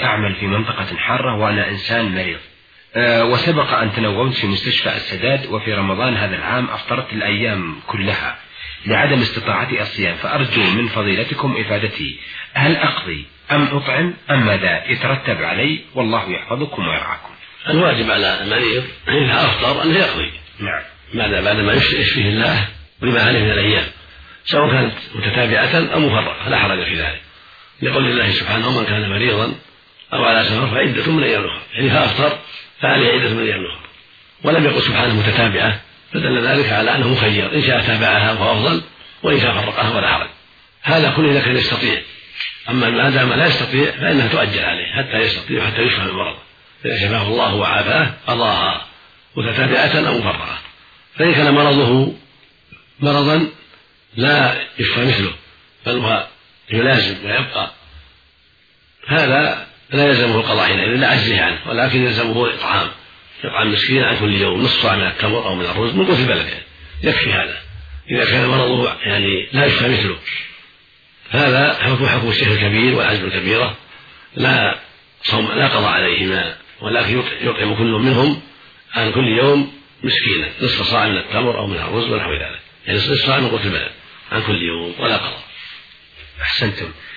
أعمل في منطقة حارة وأنا إنسان مريض، وسبق أن تنومت في مستشفى السداد، وفي رمضان هذا العام أفطرت الأيام كلها لعدم استطاعتي الصيام، فأرجو من فضيلتكم إفادتي، هل أقضي أم أطعم أم ماذا يترتب علي؟ والله يحفظكم ويرعاكم. الواجب على المريض إذا أفطر أن يقضي. نعم. بعد ما يشفيه الله بما عليه من الأيام، سواء كانت متتابعة أو مفرقة لا حرج في ذلك، لقول الله سبحانه: من كان مريضا أو على سفر فعدة من أيام أخرى، يعني فأفطر فعليه عدة من أيام أخرى. ولم يقل سبحانه متتابعة، فدل ذلك على أنه مخير، إن شاء تابعها فهو أفضل وإن شاء فرقها ولا حرج. هذا كله إذا كان يستطيع، أما ما دام لا يستطيع فإنها تؤجل عليه حتى يستطيع حتى يشفى من المرض، فإذا شفاه الله وعافاه قضاها متتابعة أو مفرقة. فإن كان مرضه مرضا لا يشفى مثله بل هو يلازم ويبقى، هذا لا يلزمه القضاء حينئذ لعجزه عنه، ولكن يلزمه إطعام مسكين عن كل يوم نصف صاع من التمر أو من الرز من قوت البلد، يكفي هذا. إذا كان مرضه يعني لا يشفى مثله، هذا حكم الشيخ الكبير والعجز الكبيرة، لا قضاء عليهما، ولكن يطعم كل منهم عن كل يوم مسكينا نصف صاع من التمر أو من الرز ونحو ذلك، يعني نصف صاع من قوت البلد عن كل يوم ولا قضاء. أحسنتم.